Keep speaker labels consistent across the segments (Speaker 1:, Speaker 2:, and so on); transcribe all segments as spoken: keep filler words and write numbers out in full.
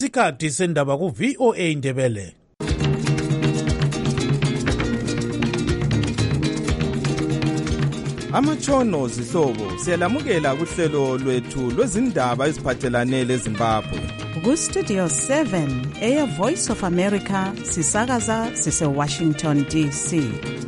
Speaker 1: Isikhathi sendaba ku V O A Ndebele.
Speaker 2: Amatshono zihlobo siyalamukela kuhlelo lwethu lwezindaba eziphathelane leZimbabwe.
Speaker 3: Ku Studio seven eya Voice of America sisakaza sise Washington D C.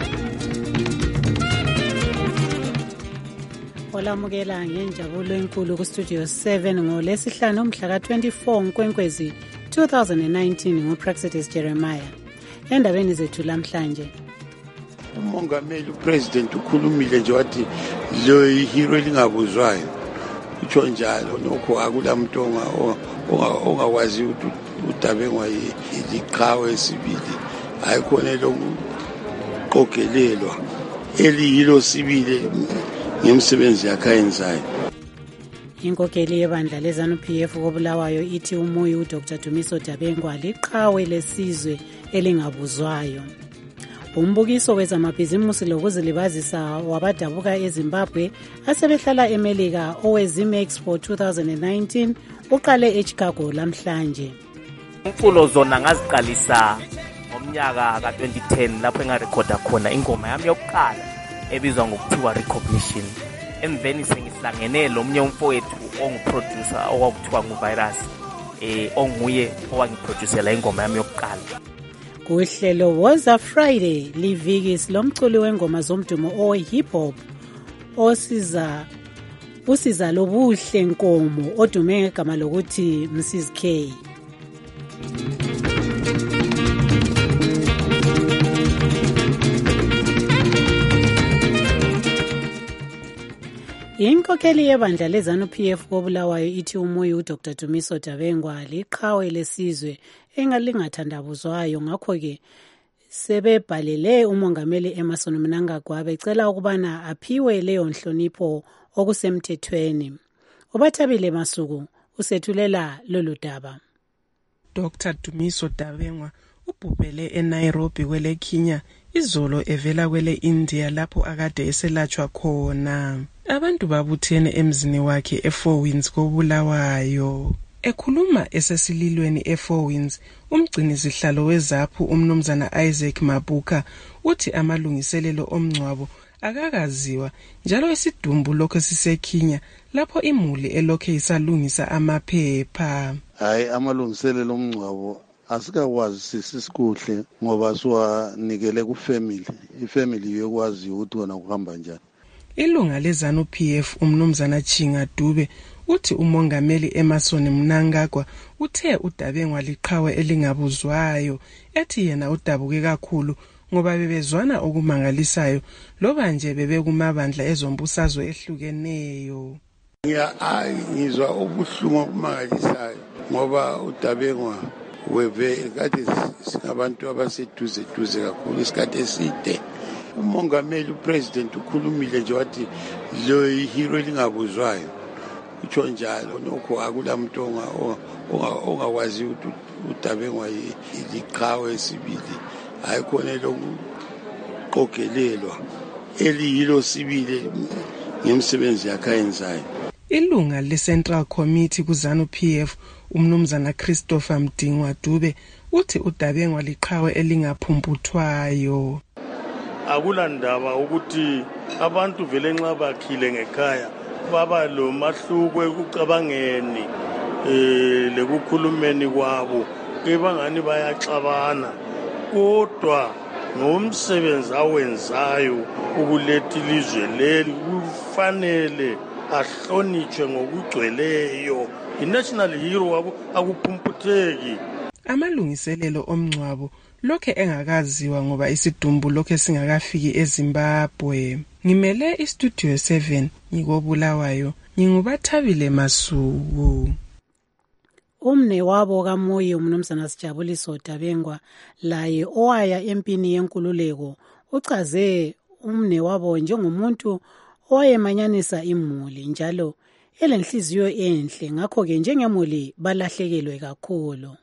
Speaker 4: Olamukela ngenjabulo enkulu ku Studio seven ngolesihlanu umhla ka twenty-four Nkwenkwezi two thousand nineteen nguPraxitis Jeremiah. Endabeni zethu lamhlanje,
Speaker 5: umongameli upresident ukhulumile nje wathi lo ihero lingabuzwayo utsho njalo nokho akulamuntu ongakwazi ukuthi uDabengwa iliqhawe esibili ayikhona lokuqogelelwa eliyilo sibili ngemsebenzi yakhe ayenzayo.
Speaker 4: Inkokeli yebandla leZANU-P F koBulawayo ithi umoya uDr Dumiso Dabengwa liqhawe lesizwe elingabuzwayo. Umbukiso wezamabhizimusi lokuzilibazisa wabadabuka eZimbabwe asebehlala eMelika owezim Expo twenty nineteen uqale eChicago lamhlanje.
Speaker 6: Umculo zona ngaziqalisa ngomnyaka ka twenty ten lapho engarekhoda khona ingoma yami yokuqala ebizwa ngokuthiwa Recognition. Emveni sengihlangene lomnye umfowethu onguproducer okwakuthiwa nguVirus eh onguye owangiproducela ingoma yami yokuqala.
Speaker 4: Kuhlelo Woza Friday livikisi lomculi wengoma zomdumo owe hip hop osiza usiza lobuhle Nkomo odume ngegama lokuthi Missus K. Inkokeli yebandla leZANU-P F koBulawayo ithi umoya uDr Dumiso Dabengwa liqhawe lesizwe engalingathandabuzwayo, ngakho ke sebebhalele umongameli Emmerson Mnangagwa becela ukubana aphiwe leyo nhlonipho okusemthethweni. Ubathabile Masuku usethulela lolu daba.
Speaker 7: Doctor Dumiso Dabengwa ubhubhele eNairobi kwele Kenya izolo evela kwele India lapho akade eselatshwa khona. Abantu babuthene emzini wakhe eFour Winds koBulawayo. Ekhuluma esesililweni eFour Winds, umgcini sihlalo weZAPHU umnumzana Isaac Mabuka uthi amalungiselelo omngcwabo akakaziwa njalo isidumbu lokho sisekhinya lapho imuli elokhe isalungisa amaphepha.
Speaker 5: Hayi, amalungiselelo omngcwabo asikakwazi sisikuhle ngoba siwanikele kufamily. Ifamily yokwazi ukuthi wona kuhamba njani.
Speaker 7: Ilunga leZANU-P F umnumzana Chinga Dube uthi umongameli Emmerson Mnangagwa uthe uDabengwa liqhawe elingabuzwayo, ethi yena udabuke kakhulu ngoba bebezwana okumangalisayo loba nje bebekumabandla ezombusazwe ehlukeneyo.
Speaker 5: Ngizwa ubuhlungu okumangalisayo ngoba uDabengwa weve kade singabantu abaseduze duze kakhulu isikhathi eside. Umongameli upresident ukhulumile nje wathi lo ihero lingabuzwayo utsho njalo nokho akulamuntu ongakwazi ukuthi uDabengwa iliqhawe esibili ayikhona lokuqogelelwa eliyilo sibili ngemsebenzi yakhe ayenzayo.
Speaker 7: Ilunga leCentral Committee kuZANU-P F umnumzana Christopher Mdingwa Dube uthi uDabengwa liqhawe elingaphumputhwayo.
Speaker 8: Akulandaba ukuthi abantu vele nxa bakhile ngekhaya baba lo mahluko ekucabangeni eh lekukhulumeni kwabo ebangani bayaxabana, kodwa ngomsebenzi awenzayo ukuletha ilizwe leli kufanele ahlonitshwe ngokugcweleyo. I-national hero wabo akuphumputheki.
Speaker 7: Amalungiselelo omngcwabo lokhe engakaziwa ngoba isidumbu lokhe singakafiki eZimbabwe. Ngimele iStudio seven ngikoBulawayo, ngingubathabile Masuku.
Speaker 4: Umne wabo kaMoyo umnumzana Sijabuliso Dabengwa laye owaya empini yenkululeko uchaze umne wabo njengomuntu owayemanyanisa imuli njalo elenhliziyo enhle, ngakho ke njengemuli balahlekelwe kakhulu.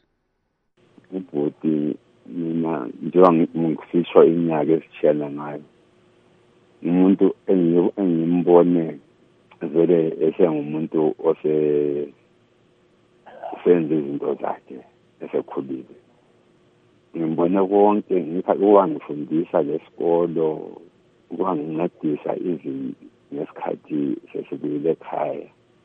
Speaker 9: Ubhuti mina njengoba ngifishwa iminyaka esitshela ngayo, umuntu engimbone vele esengumuntu ose usenze izinto zakhe esekhulile. Ngibona konke ngifundisa lesikolo ukwangincedisa izi ngesikhathi sesibuyile ekhaya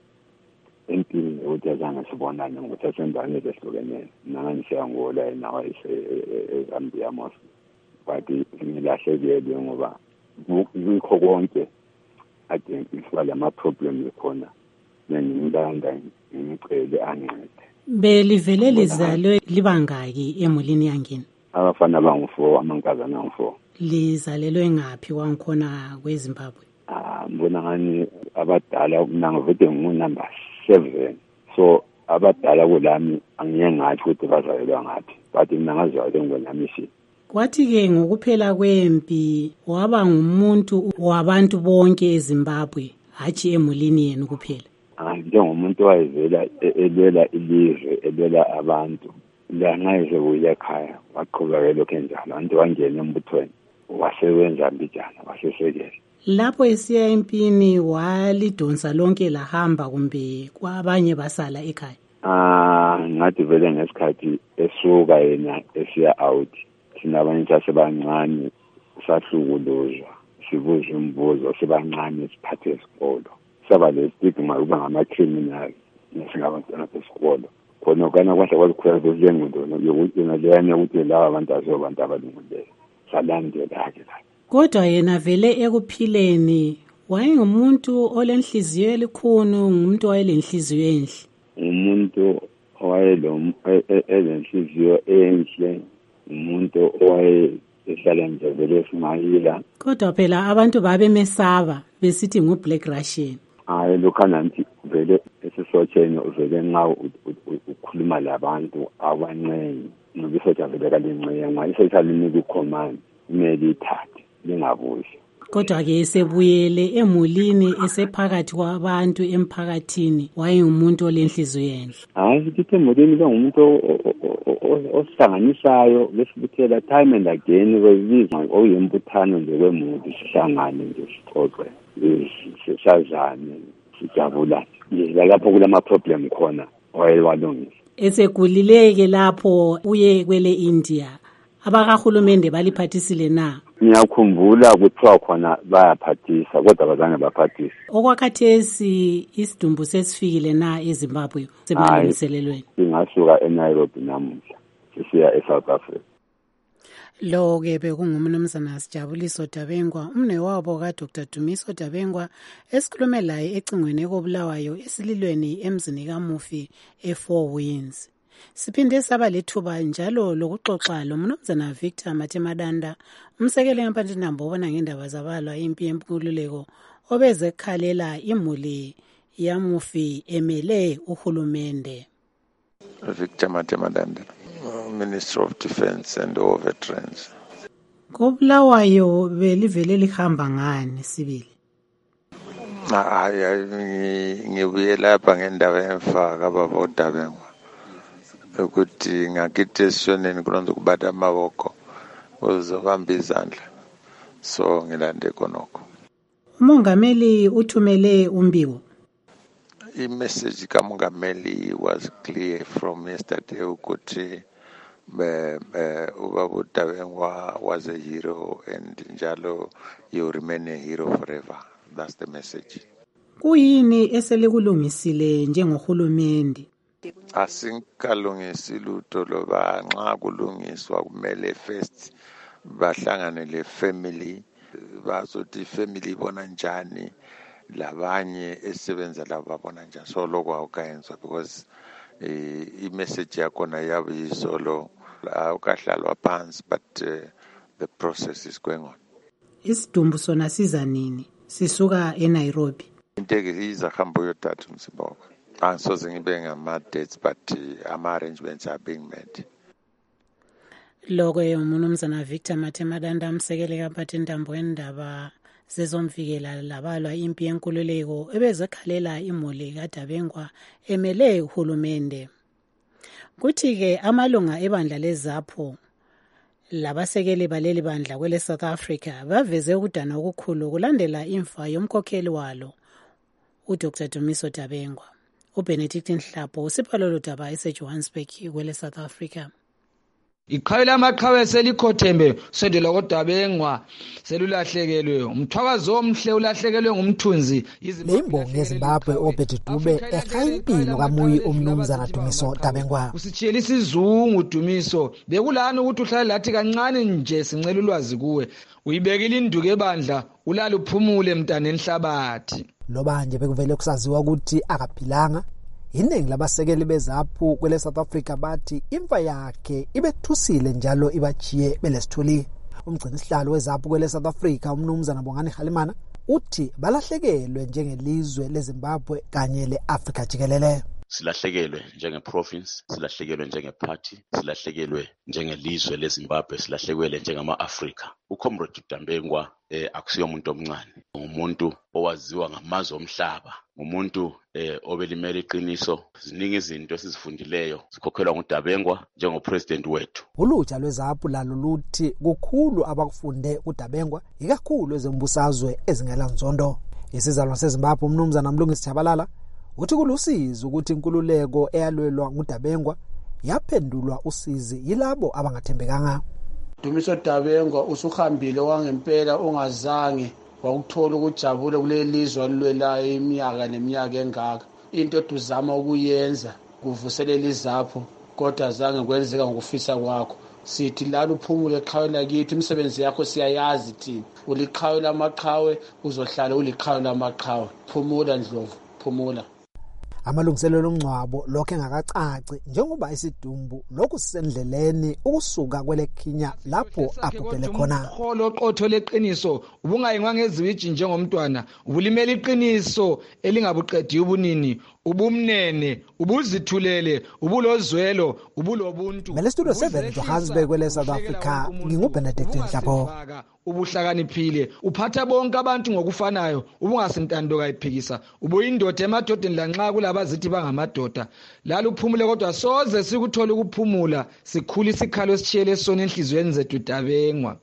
Speaker 9: empini ukuthi azange sibonane ngokuthi asendaweni ezihlukeneyo nami siyangola yena wayese eZambia mos but ngilahlekele ngoba kukho konke ade ngifika lama problem ekhona ngingilanda ngicele ancede.
Speaker 4: Belivele lizalwe libangaki emulini yangini?
Speaker 9: Abafana bangu-four, amankazana angu-four.
Speaker 4: Lizalelwe ngaphi wangikhona kweZimbabwe?
Speaker 9: Ah, mbona ngani abadala nangivete ngunumber seven. So abadala kulami angiyeke ngathi ukuthi bazalelwa ngaphi. But mina ngazalelwa ngolamishi.
Speaker 4: Kwathi-ke ngokuphela kwempi waba ngumuntu wabantu bonke eZimbabwe, hatshi emulini yenu kuphela.
Speaker 9: Ah, njengomuntu owayevela elwela ilizwe, elwela abantu. La ngayeze kuya ekhaya waqhubeka lokho enjalo. Abantu wangena embuthweni wasebenza mbijana wasesekela.
Speaker 4: Lapho esiya empini walidonsa lonke lahamba kumbe kwabanye basala ekhaya?
Speaker 9: Ah, ngathi vele ngesikhathi esuka yena esiya out. Thina abanye sasebancane sahlukuluzwa, sibuza imibuzo sibancane siphathe isikolo. Saba le stigma uba ngama-criminal nesingabantwana besikolo. Khona kana kwahle kwalikhwela kuzengqondo yokuthi naleyana ukuthi laba abantu azobantu abalungileyo. Salandela-ke la.
Speaker 4: Kodwa yena vele ekuphileni wayengumuntu olenhliziyo elikhulu, ngumuntu owayelenhliziyo enhle.
Speaker 9: Umuntu owayelenhliziyo enhle, umuntu owayehlala nje vele eSmayila.
Speaker 4: Kodwa phela abantu babemesaba besithi ngu-Black Russian.
Speaker 9: Hayi lokhana nti vele esisotsheni uvele nxa ukhuluma labantu abancenye nobisotsha vele kalincenye nxa isotsha linika ucommand kumele ithathe lingabuzi.
Speaker 4: Kodwa-ke esebuyele emulini esephakathi kwabantu emphakathini wayengumuntu olenhliziyo enhle.
Speaker 9: Hayi ngithi emulini bengumuntu osihlanganisayo lesibuthela time and again kwezizwe oyimbuthano nje kwemuntu sihlangane nje sixoxe sisazane sijabula nje lapho kulama problem khona wayewalungisa.
Speaker 4: Esegulileke lapho uye kwele India abakahulumende baliphathisile na?
Speaker 9: Ngiyakhumbula kuthiwa khona bayaphathisa kodwa bazange baphathise.
Speaker 4: Okwakhathesi isidumbu sesifikile na eZimbabwe semalungiselelweni?
Speaker 9: Ngasuka eNairobi namuhla sisiya eSouth Africa.
Speaker 4: Lo-ke bekungumnumzana Sijabuliso Dabengwa, umnewabo kaDr Dumiso Dabengwa, esikhulume laye ecingweni ekobulawayo esililweni emzini kaMufi eFour Winds. Siphinde saba lethuba njalo lokuxoxa lomnumzana Victor Matemadanda, umsekeli kaMpandinambo obona ngendaba zabalwa impi yenkululeko obeze khalela imuli yaMufi emele uhulumende.
Speaker 10: Victor Matemadanda, Minister of Defense and all veterans.
Speaker 4: Kobulawayo belivele lihamba ngani sibili?
Speaker 10: Hayi ngibuye lapha ngendaba yemfaka baba uDabengwa. Ukuthi ngakithi esishoneni kulonto kubata amaboko uzobamba izandla. So ngilande konoko.
Speaker 4: Umongameli uthumele umbiko.
Speaker 10: I-message kamongameli was clear from yesterday ukuthi ubaba uDabengwa was a hero and njalo you remain a hero forever. That's the message.
Speaker 4: Kuyini eselikulungisile njengohulumende?
Speaker 10: Asinkalungisi lutho loba nxa kulungiswa kumele first bahlangane le family bazothi family ibona njani labanye esebenza labo babona njani. So lokho awukayenzwa because i-message yakhona yabe yisolo awukahlalwa phansi but uh, the process is going on.
Speaker 4: Isidumbu sona siza nini? Sisuka eNairobi.
Speaker 10: Inteke izahamba yothatha umsimba wakho. Angisoze ngibe ngama-dates but uh, ama-arrangements are being made.
Speaker 4: Lokho umnumzana Victor Matemadanda, umsekeli kaMpandinambo wendaba zezomvikela labalwa impi yenkululeko ebezekhalela imuli kaDabengwa emele uhulumende. Kuthi-ke amalunga ebandla leZAPO labasekeli baleli bandla kwele South Africa baveze ukudana okukhulu kulandela imfa yomkhokheli walo uDr Dumiso Dabengwa. uBenedict Nhlapho usipha lolu daba eseJohannesburg kwele South Africa.
Speaker 11: Iqhawe lamaqhawe selikhothembe sendela kodabengwa selulahlekelwe umthwakazo omhle ulahlekelwe ngumthunzi
Speaker 12: le imbongi yeZimbabwe oBetty Dube ekhaya impilo kaMuyi umnumzana Dumiso Dabengwa
Speaker 11: usitshela isizungu Dumiso bekulana ukuthi uhlale lathi kancane nje sincela ulwazi kuwe uyibekile induku ebandla ulala uphumule mntana enhlabathi
Speaker 12: loba nje bekuvele kusaziwa ukuthi akaphilanga. Iningi labasekeli bezaphu kwele South Africa bathi imfa yakhe ibethusile njalo ibachiye belesithuli. Umgcini sihlalo wezaphu kwele South Africa umnumzana Bongani Halimana uthi balahlekelwe njengelizwe leZimbabwe kanye leAfrika jikelele.
Speaker 13: Silahlekelwe njenge-province, silahlekelwe njenge-party, silahlekelwe njengelizwe leZimbabwe, silahlekelwe njengama-Afrika. uComrade Dabengwa eh akusiyo umuntu omncane, umuntu owaziwa ngamazwe omhlaba, umuntu eh obelimele iqiniso. Ziningi izinto esizifundileyo zikhokhelwa nguDabengwa njengopresident wethu.
Speaker 12: Ulutsha lwezaphu lalo luthi kukhulu abakufunde kuDabengwa ikakhulu ezombusazwe ezingela nzondo. Isizalwa seZimbabwe umnumzana Mlungisi Chabalala uthi kulusizo ukuthi inkululeko eyalwelwa nguDabengwa yaphendulwa usizi yilabo abangathembekanga.
Speaker 14: Dumiso Dabengwa usuhambile wangempela ongazange wakuthola ukujabula kuleli lizwe alilwelayo iminyaka neminyaka engaka. Into tuzama ukuyenza kuvuselela izapho kodwa azange kwenzeka ngokufisa kwakho. Sithi lalo uphumule eqhawe lakithi, imisebenzi yakho siyayazi thina. Uliqhawe lamaqhawe uzohlala uliqhawe lamaqhawe. Phumula Ndlovu, phumula.
Speaker 12: Amalungiselelo omngcwabo lokho engakacaci njengoba isidumbu lokhu sisendleleni ukusuka kwele Kenya lapho abhubhele khona.
Speaker 11: Kholo qotho leqiniso ubungayingwa ngezibiji njengomntwana, ubulimela iqiniso elingabuqedi ubunini, ubumnene, ubuzithulele, ubulozwelo, ubulobuntu.
Speaker 12: Mele Studio seven Johannesburg kwele South Africa nginguBenedict Nhlapho.
Speaker 11: Ubuhlakaniphile uphatha bonke abantu ngokufanayo, ubungasintando kayiphikisa, ubuyindoda emadodeni lanxa kulabazithi bangamadoda. Lalo uphumule kodwa soze sikuthola ukuphumula, sikhula isikhalo esitshiyele sona enhlizweni zethu Dabengwa.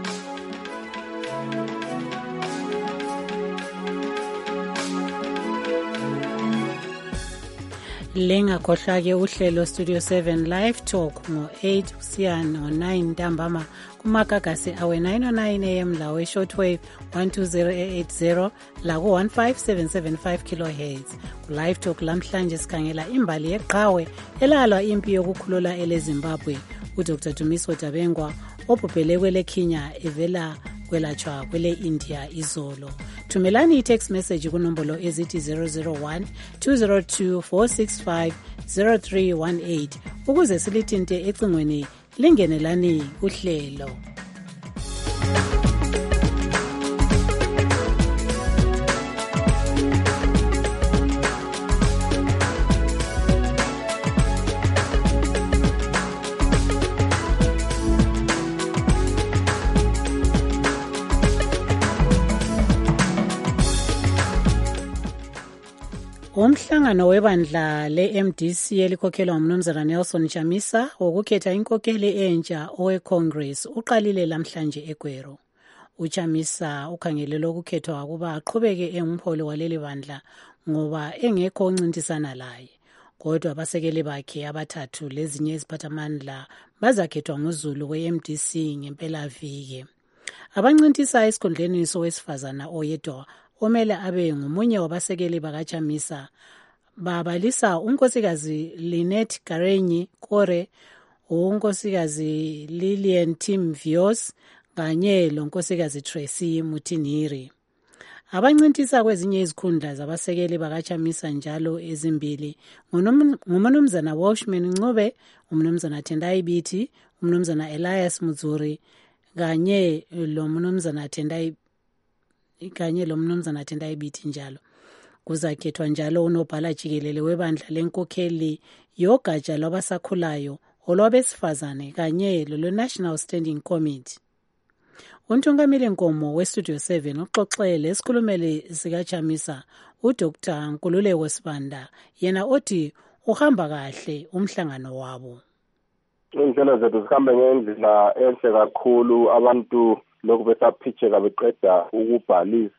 Speaker 4: Lenga khohla ke uhlelo Studio seven Live Talk ngo eight usiyana ngo nine ntambama kumagagasi awe nine oh nine A M lawe shortwave one two zero eight zero la ku one five seven seven five kilohertz. Ku Live Talk lamhlanje sikhangela imbali yeqhawe elalwa impi yokukhulula eleZimbabwe uDr Dumiso Dabengwa obhubhele kwele Kenya evela kwelatshwa kwele India izolo. Thumelani i-text message kunombolo ezithi zero zero one two zero two four six five zero three one eight ukuze silithinte ecingweni lingenelani uhlelo. Umhlangano webandla le-M D C elikhokhelwa ngumnumzana Nelson Chamisa wokukhetha inkokeli entsha owe-Congress uqalile lamhlanje eGwero. UChamisa ukhangelelwe ukukhethwa ukuba aqhubeke engumholi waleli bandla ngoba engekho oncintisana laye. Kodwa abasekeli bakhe abathathu lezinye iziphathamandla bazakhethwa nguZulu we-M D C ngempela viki. Abancintisa esikhundleni sowesifazana oyedwa omele abe ngomunye wabasekeli bakaChamisa babalisa unkosikazi Lynette Karenyi Kore, unkosikazi Lillian Tim Vios kanye lonkosikazi Tracy Mutiniri. Abancintisa kwezinye izikhundla zabasekeli bakaChamisa njalo ezimbili nguMnumzana Washman Ncube, uMnumzana Tendai Biti, uMnumzana Elias Muzuri kanye loMnumzana Tendai kanye lo mnumzana Tendai Biti njalo. Kuzakhethwa njalo unobhala jikelele webandla lenkokheli yogatsha lwabasakhulayo olwabesifazane kanye lo National Standing Committee. Untungamile Nkomo weStudio seven uxoxele esikhulumele sikaChamisa uDr Nkululeko Sibanda yena othi uhamba kahle umhlangano wabo.
Speaker 15: Indlela zethu zihambe ngendlela enhle kakhulu, abantu lokhu besaphitheka beqeda ukubhalisa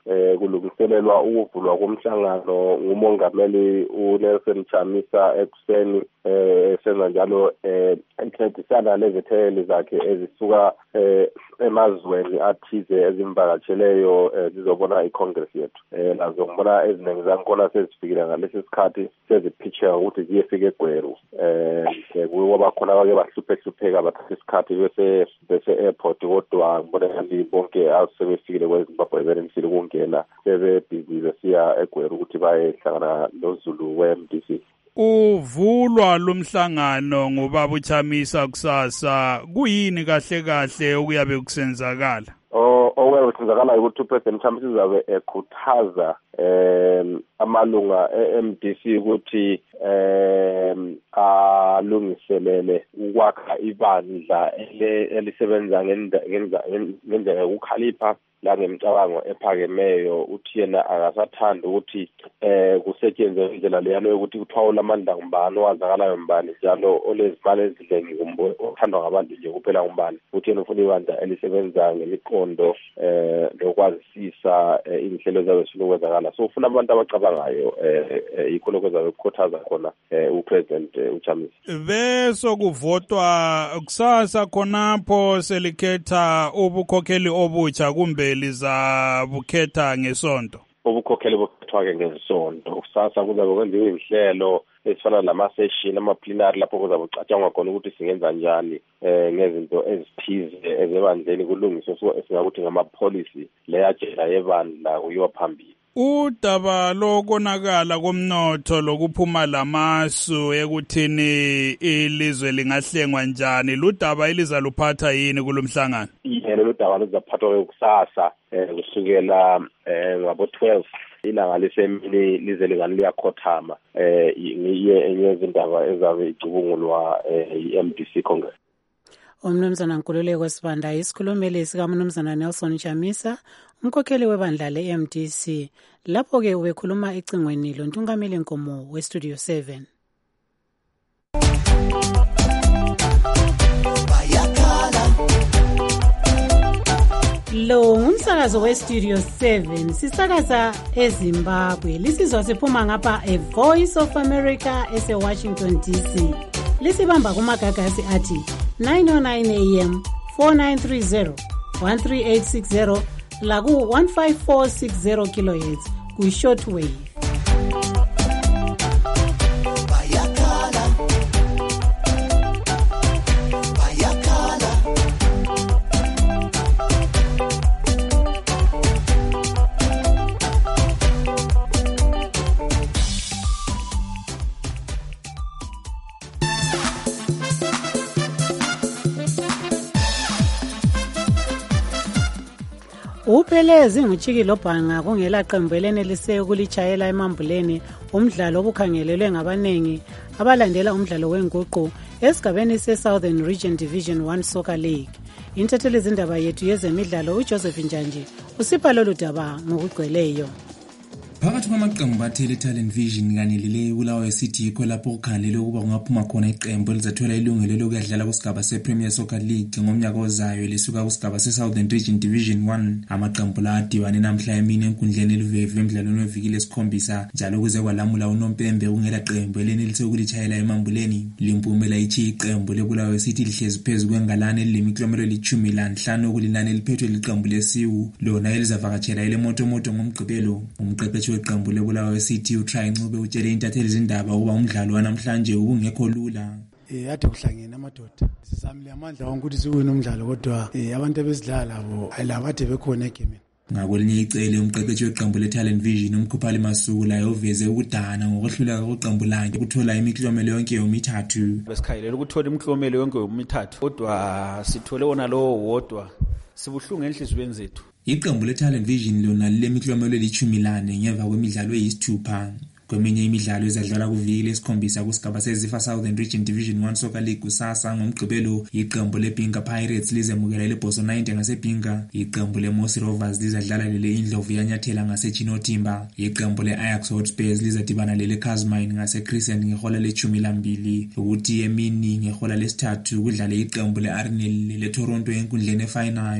Speaker 15: eh kulungiselelwa ukuvulwa komhlangano ngumongameli uNelson Chamisa ekuseni eh senza njalo eh incedisana lezetheli zakhe ezisuka eh emazweni athize ezimvakatsheleyo zizobona iCongress yethu eh nazo ngibona eziningi zakhona sezifikile ngalesi sikhathi sezipitcha ukuthi ziyefika eGweru eh kuyoba khona abake bahlupheka bathatha isikhathi bese bese airport kodwa ngibona ngathi bonke asebefikile kweZimbabwe benemfile kungena sebe busy besiya eGweru ukuthi bayehlangana noZulu we-M D C.
Speaker 16: Uvulwa lumhlangano ngobaba uChamisa kusasa kuyini kahle kahle okuyabe kusenzakala?
Speaker 15: Oh owe kusenzakala ukuthi uPresident Chamisa uzabe ekhuthaza em amalunga e-M D C ukuthi em alungiselele ukwakha ibandla elisebenza ngendlela yokukhalipha la ngemicabango ephakemeyo uthi yena akasathanda ukuthi eh kusetshenzwe indlela leyano yokuthi kuthwala amandla ngubani owazakalayo mbani njalo olezimali ezidlengi kumbo othandwa ngabantu nje kuphela ngubani uthi yena ufuna ibandla elisebenza ngemiqondo eh lokwazisisa inhlelo zabe silokwenzakala so ufuna abantu abacabangayo eh ikho lokwenza ukukhuthaza khona uPresident uChamisa.
Speaker 16: Beso kuvotwa kusasa khonapho selikhetha ubukhokheli obutsha kumbe lizabukhetha ngesonto?
Speaker 15: Ubukhokheli bukhethwa-ke ngesonto kusasa kuzabe kwenziwe inhlelo ezifana lama-session ama-plenary lapho kuzabe kucatshangwa khona ukuthi singenza njani eh ngezinto ezithize ezebandleni kulungiswe esingakuthi ngama-policy leyajela yebandla kuyiwa phambili.
Speaker 16: Udaba lokonakala komnotho lokuphuma lamasu ekuthini ilizwe lingahlengwa njani ludaba eliza luphatha yini kulomhlangano?
Speaker 15: Yena ludaba luzaphathwa kusasa eh kusukela eh ngabo twelve ilanga lesemini lize lingani liyakhothama eh ngiye enye izindaba ezabe icubungulwa i-M D C Congress.
Speaker 4: Umnumzana Nkululeko Sibanda isikhulumeli sika Mnumzana Nelson Chamisa umkhokheli webandla le-M D C lapho ke ubekhuluma ecingweni lontungameli Nkomo we-Studio seven. Lo ngumsakazo we-Studio seven sisakaza eZimbabwe lisizwa siphuma ngapha a Voice of America ese-Washington D C lisibamba kumagagasi athi nine oh nine A M four nine three zero one three eight six zero laku one five four six zero kilohertz ku shortwave. Uphelezi nguchiki lobhanga kungela qembu elenelise ukulitshayela emambuleni umdlalo obukhangelelwe ngabanengi abalandela umdlalo wenguqu esigabeni se-Southern Region Division one Soccer League. Intatheli zindaba yethu yezemidlalo uJoseph Njanji usipha lolu daba ngokugcweleyo.
Speaker 17: Phakathi kwamaqembu athele Talent Vision kanye lele Bulawayo City yikho lapho kukhangelelwe ukuba kungaphuma khona iqembu elizathola ilungelo lokudlala kusigaba se-Premier Soccer League ngomnyaka ozayo lisuka kusigaba se-Southern Region Division one. Amaqembu la adibane namhla emini enkundleni eluveve emdlalweni wevikili esikhombisa njalo kuze kwalamula uNompembe kungela qembu elenelise ukulitshayela emambuleni. Limpumela ithi iqembu leBulawayo City lihlezi phezu kwengalane elilemikilometro elithumi lanhlanu kulinani eliphethwe liqembu lesiwu lona elizavakatshela ile motomoto ngomgqibelo. Umqeqeshi weqembu leBulawayo City uTry Ncube utshele intatheli zindaba ukuba umdlalo wanamhlanje ubungekho lula.
Speaker 18: Eh ade kuhlangene amadoda sizamile amandla wonke ukuthi siwine umdlalo kodwa eh abantu abesidlala labo ayilabo ade bekhona egemini.
Speaker 17: Ngakwelinye icele umqeqeshi weqembu leTalent Vision uMkhuphali Masuku laye uveze ukudana ngokuhluleka kweqembu lakhe ukuthola imiklomelo yonke yomithathu.
Speaker 19: Besikhayilela ukuthola imiklomelo yonke yomithathu kodwa sithole wona lo wodwa sibuhlungu enhliziyweni zethu.
Speaker 17: Iqembu leTalent Vision lona lilemiklomelo elithumi lane ngemva kwemidlalo eyisithupha. Kweminye imidlalo ezadlala kuvikile esikhombisa kusigaba seZifa Southern Region Division one Soccer League kusasa ngomgqibelo iqembu leBinga Pirates lizemukela leBoso ninety ngaseBinga. Iqembu leMosi Rovers lizadlala lele Indlovu yanyathela ngaseChinotimba. Iqembu leAjax Hotspurs lizadibana lele Casmine ngaseCrescent ngehola lethumi lambili. Ukuthi emini ngehola lesithathu kudlale iqembu leArsenal leToronto enkundleni efanayo.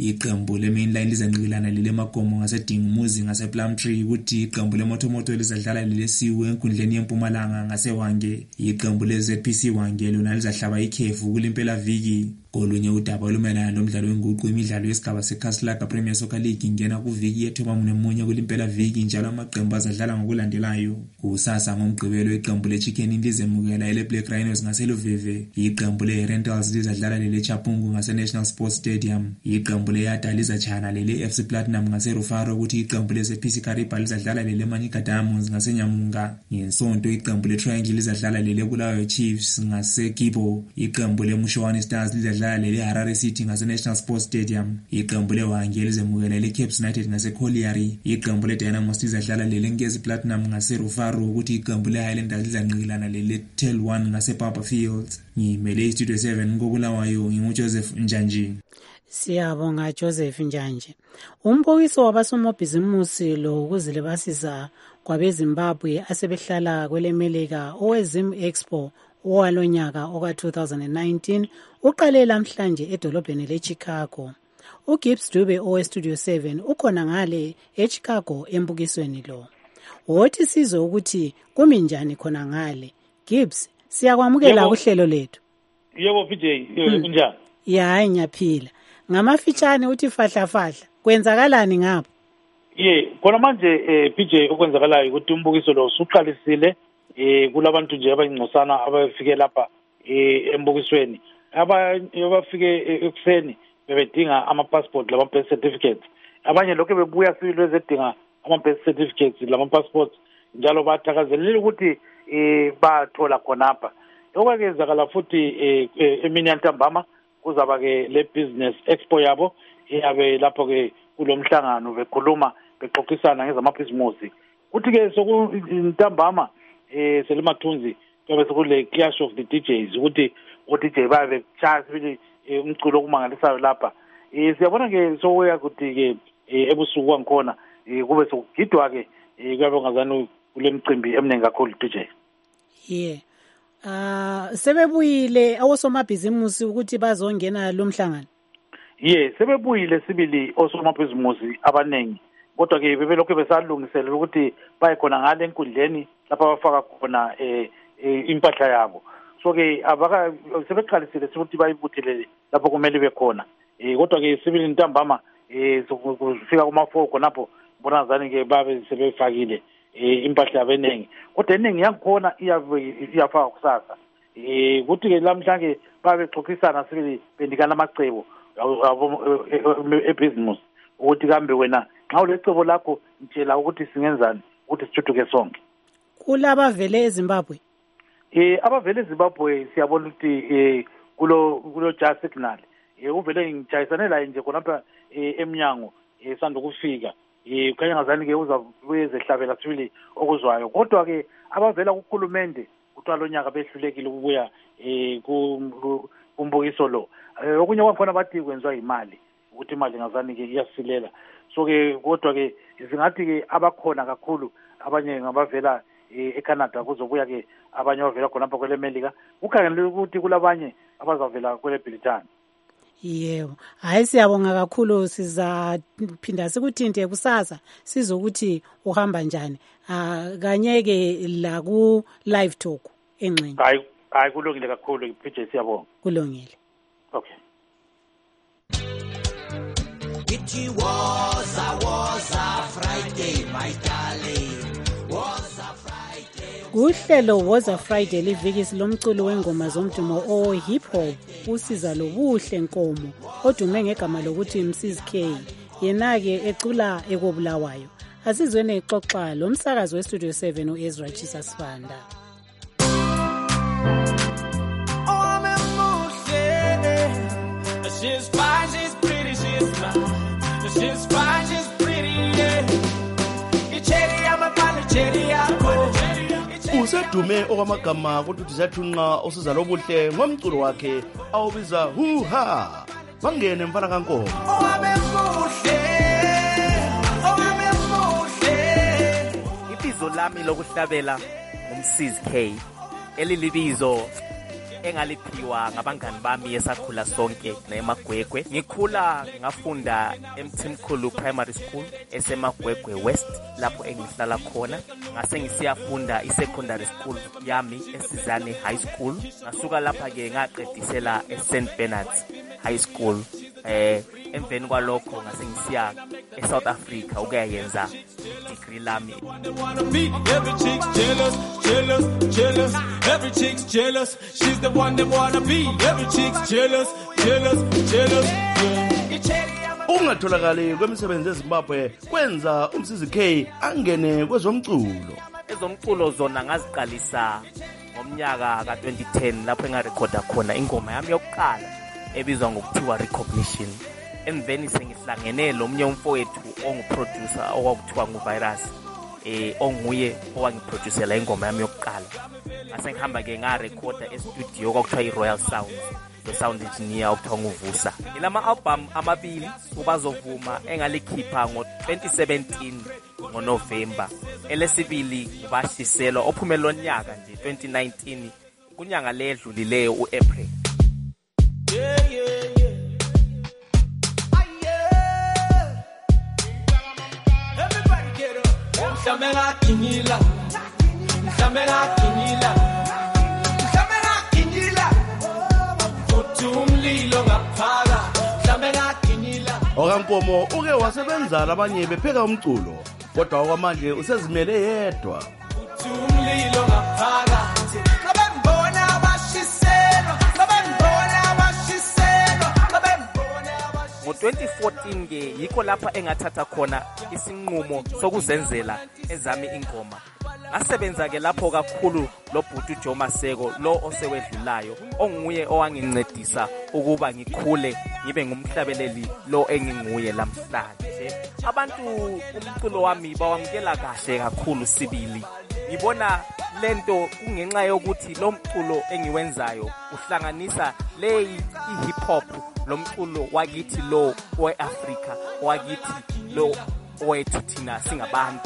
Speaker 17: iqembu le-Mainline lizanqikelana lele Magomo ngasedingumuzi ngasePlumtree kuthi iqembu leMotomoto lizadlala lelesiwe enkundleni yeMpumalanga ngaseWange. Iqembu le-Z P C Wange lona lizahlaba ikhefu kulimpela viki. Kolunye udaba olumelana nomdlalo wenguqu imidlalo yesigaba seKhaslaga Premier Soccer League ingena kuviki yethoba munemunye kulimpela viki njalo amaqembu azadlala ngokulandelayo. Kusasa ngoMgqibelo iqembu leChicken lizemukela ele Black Rhinos ngaseLuveve. Iqembu leRentals lizadlala lele Chapungu ngaseNational Sports Stadium. Iqembu leYada lizachana lele F C Platinum ngaseRufaro kuthi iqembu le-Z P C Kariba lizadlala lele Manika Diamonds ngaseNyamunga. Ngesonto iqembu leTriangle lizadlala lele Bulawayo Chiefs ngaseKibo. Iqembu leMushowane Stars lizadlala lele Harare City ngaseNational Sports Stadium. Iqembu leWange lizemukela lele Cape United ngaseCollieri. Iqembu leDynamos lizadlala lele Ngezi Platinum ngaseRufaro ukuthi iqembu leHighlanders lizanqikelana lele Tel one ngasePapa Fields. Ngimele iStudio seven ngobulawayo nginguJoseph Njanji.
Speaker 4: Siyabonga Joseph Njanji. Umbukiso wabasomabhizimusi lo ukuzilibasiza kwabeZimbabwe asebehlala kwelemelika owezim Expo owalonyaka oka two thousand nineteen uqale lamhlanje edolobheni leChicago. uGibbs Dube oweStudio seven ukhona ngale eChicago embukisweni lo. Wothi sizwe ukuthi kumi njani khona ngale. Gibbs, siyakwamukela kuhlelo lethu.
Speaker 20: Yebo P J, kunjani?
Speaker 4: Ya, ngiyaphila. Ngamafitshane uthi fahla fahla. Kwenzakalani ngapho?
Speaker 20: Ye, khona manje eh, P J okwenzakalayo ukuthi umbukiso lo usuqalisile eh kulabantu nje abangcosana abafike lapha eh embukisweni. Abafike ekuseni bebedinga ama passport lama birth certificates. Abanye lokho bebuya sibili ezedinga ama birth certificates lama passports njalo bathakazelela ukuthi eh bathola khonapha. Okwenzakala futhi emini yantambama kuzaba ke le business expo yabo iyabe lapho ke kulomhlangano bekhuluma bexoxisana ngezamabhizimusi. Kuthi ke sokuntambama eh selimathunzi kube sekule clash of the D Js ukuthi o-D J babe chance ukuthi umculo okumangalisayo lapha. Eh siyabona ke sokuya kuthi ke ebusuku wangikhona kube sokugidwa ke kuyabe ngazani kule mcimbi emningi kakhulu D J.
Speaker 4: Yeah. Ah sebebuyile awosomabhizimusi ukuthi bazongena lo mhlangano.
Speaker 20: Yeah, sebebuyile sibili osomabhizimusi abanengi. Kodwa ke bebelokho besalungiselela ukuthi baye khona ngale enkundleni lapha bafaka khona eh impahla yabo. So ke abaka sebeqalisile ukuthi bayibuthele lapho kumele bekhona. Eh kodwa ke sibili ntambama eh sokufika kuma four khonapho bona zani ke babe sebefakile eh impahla yabenengi. Kodwa eningi yangikhona iyafaka kusasa. Eh kuthi ke lamhlanje babe xoxisana sibili bendikana amacebo ebusiness ukuthi kambe wena nxa ulecebo lakho ntshela ukuthi singenzani ukuthi sithuthuke sonke.
Speaker 4: Kulaba vele eZimbabwe.
Speaker 20: Eh abavele eZimbabwe siyabona ukuthi eh kulo kulo Just Signal eh uvele ngijayisane la nje khonapha eminyango esanda ukufika eh khanya ngazani ke uza uyezehlabela sibili okuzwayo. Kodwa ke abavela kukhulumende kuthiwa lo nyaka behlulekile ukubuya eh kumbukiso lo. Okunye kwakhona bathi kwenziwa imali ukuthi imali ngazani ke iyasilela. So ke kodwa ke izingathi ke abakhona kakhulu abanye ngabavela eCanada kuzobuya ke abanye bavela khona lapha kwele America ukhangelele ukuthi kulabanye abazavela kwele Britain.
Speaker 4: Yebo, hayi siyabonga kakhulu sizaphinda sikuthinte kusasa sizokuthi uhamba njani. Ah kanye ke la ku live talk enxenye.
Speaker 20: Hayi hayi kulungile kakhulu P J siyabonga.
Speaker 4: Kulungile.
Speaker 20: Okay.
Speaker 21: It was a was a Friday my darling. Was a Friday.
Speaker 4: Kuhlelo was a Friday liviki lomculo wengoma zomdumo o hip hop usiza lobuhle Nkomo odume ngegama lokuthi Mrs K yena ke ecula ekobulawayo. Asizwene ixoxa lo msakazi weStudio seven uEzra Chisasibanda.
Speaker 21: She's fine, she's pretty, she's fine. She's fine, she's pretty, yeah. Icheri amapana cheri yako.
Speaker 22: Usedume okwamagama kodwa uzathunqa osiza lobuhle ngomculo wakhe awubiza huha. Bangene mfana kaNkomo.
Speaker 21: Owabemuhle. Owabemuhle.
Speaker 6: Ibizo lami lokuhlabela uMrs K. Elilibizo engaliphiwa ngabangani bami esakhula sonke neMagwegwe. Ngikhula ngafunda eMthimkhulu Primary School eseMagwegwe West lapho engihlala khona. Ngase ngisiyafunda i-secondary school yami eSizane High School. Ngasuka lapha ke ngaqedisela eSaint Bernard's High School. Eh emveni kwalokho ngase ngisiya eSouth Africa ukuyayenza degree lami.
Speaker 21: Every chick's jealous, jealous, jealous. Every chick's jealous. She's the one they wanna be. Every chick's jealous, jealous, jealous.
Speaker 22: Ungatholakali kwemisebenzi eZimbabwe kwenza uMsizi K angene kwezomculo.
Speaker 6: Ezomculo zona ngaziqalisa ngomnyaka ka twenty ten lapho engarekhoda khona ingoma yami yokuqala ebizwa ngokuthiwa Recognition. Emveni sengihlangene lo mnye umfowethu onguproducer okwakuthiwa nguVirus eh onguye owangiproducela ingoma yami yokuqala. Ngase ngihamba ke ngarekhoda estudio okwakuthiwa iRoyal Sound. The sound engineer okuthiwa nguVusa. Ilama album amabili ubazovuma engalikhipha ngo twenty seventeen ngoNovember. Elesibili ubashiselo ophumela lonyaka nje twenty nineteen kunyanga ledlulileyo uApril.
Speaker 21: Yeah, yeah, yeah. Ah, yeah. Everybody get up. Mshamela kinila. Mshamela kinila. Mshamela kinila. Kutumlilo ngaphaka. Mshamela kinila.
Speaker 22: Okankomo uke wasebenza labanye bepheka umculo kodwa okwamanje usezimele yedwa.
Speaker 21: Kutumlilo ngaphaka. Ngabembona abashiselo.
Speaker 6: Ngo twenty fourteen ke yikho lapha engathatha khona isinqumo sokuzenzela ezami ingoma. Ngasebenza ke lapho kakhulu lo bhuti Joe Maseko lo osewedlulayo onguye owangincedisa ukuba ngikhule ngibe ngumhlabeleli lo enginguye lamhlanje. Abantu umculo wami bawamkela kahle kakhulu sibili. Ngibona lento kungenxa yokuthi lo mculo engiwenzayo uhlanganisa le i-hip hop lo mculo wakithi lo we-Africa wakithi lo wethu thina singabantu.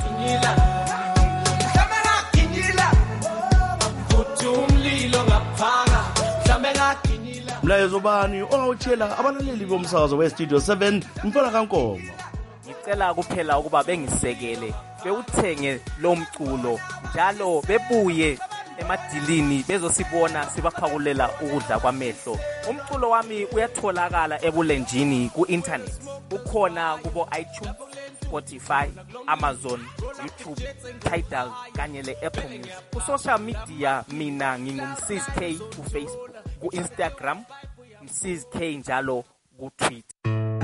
Speaker 22: Mlayezo bani ongawutshela abalaleli bomsakazo we-Studio seven Mfana kaNkomo?
Speaker 6: Ngicela kuphela ukuba bengisekele bewuthenge lo mculo njalo bebuye emadilini bezosibona sibaphakulela ukudla kwamehlo. Umculo wami uyatholakala ebulenjini ku-internet. Ukhona kubo iTunes, Spotify, Amazon, YouTube, Tidal kanye le-Apple Music. Ku-social media mina ngingumsizi K ku-Facebook, ku-Instagram, Msizi K njalo ku-Twitter.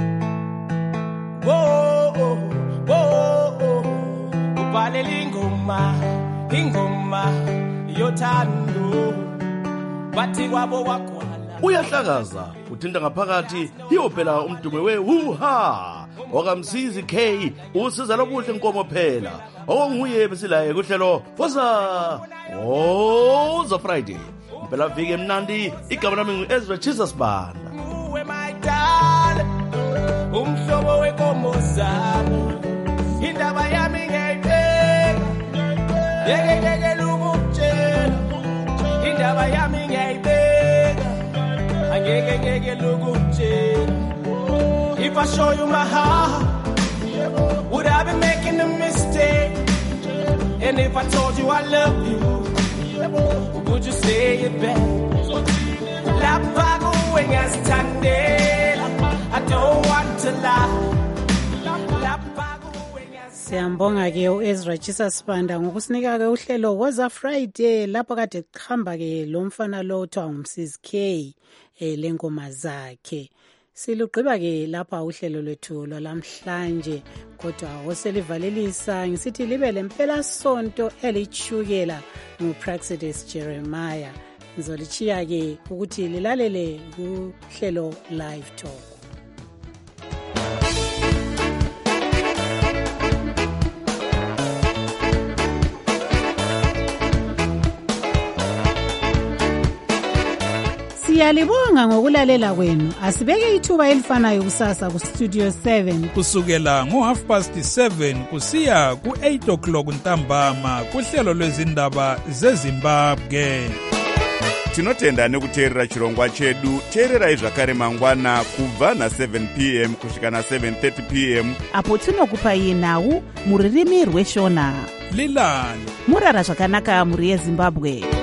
Speaker 21: Whoa, whoa, whoa. Kubalela ingoma, ingoma yothando. Bathi kwabo wakhona.
Speaker 22: Uyahlakaza uthinta ngaphakathi hiyo phela umdume we-Huha okaMsizi K usiza lobuhle Nkomo phela onguye besilaye kuhlelo Woza Woza Friday phela viki emnandi igama lami ngu-Ezra Jesus Banda.
Speaker 21: Uwe my darling umhlobo wenkomo zami indaba yami ngiyayibeka yeke yeke lukutshela indaba yami ngiyayibeka angeke ngeke lukutshela. If I show you my heart, would I be making a mistake? And if I told you I love you, would you say it back? Lapha kuwe ngiyazithandela, I don't want to lie.
Speaker 4: Siyambonga ke uEzra Jesus Banda ngokusinika ke uhlelo Woza Friday lapho kade kuhamba ke lo mfana lo othiwa nguMsizi K eh lengoma zakhe. Silugqiba ke lapha uhlelo lwethu lwalamhlanje kodwa oselivalelisa ngisithi libe lempela sonto elichukela nguPraxidis Jeremiah. Ngizolichiya ke ukuthi lilalele kuhlelo Live Talk. Siyalibonga ngokulalela kwenu. Asibeke ithuba elifanayo kusasa ku Studio seven
Speaker 16: kusukela ngo half past seven kusiya ku eight o'clock ntambama kuhlelo lwezindaba zeZimbabwe.
Speaker 1: tinotenda nekuteerera chirongwa chedu. Teererai zvakare mangwana kubva na-seven p m kusvika na-seven thirty p m
Speaker 3: apo tinokupai nhau muririmi rweshona.
Speaker 16: Lilani
Speaker 3: murara zvakanaka muri yeZimbabwe.